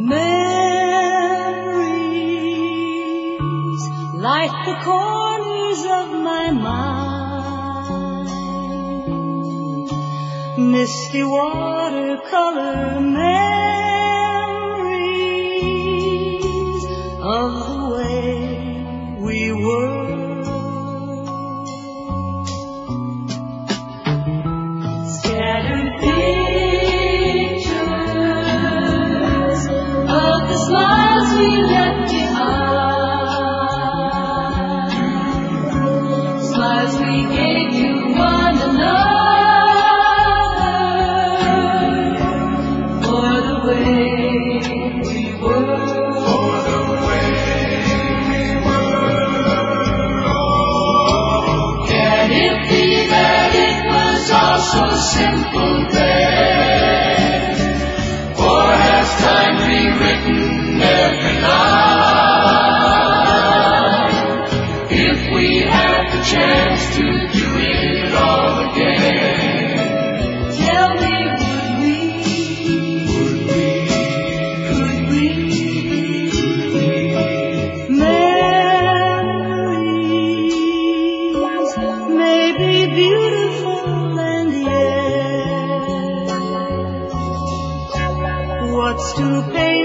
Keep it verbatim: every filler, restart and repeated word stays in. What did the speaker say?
Memories light the corners of my mind, misty watercolor memories of the way we were. Scattered pictures of the smiles we left behind, smiles we gave to one another for the way we were. For the way we were. Oh, can it be that it was all so simple then? Or has time rewritten every line? If we had the chance to do it all again, Tell me, would we, would we, could we? Memories may be beautiful and yet, what's to pay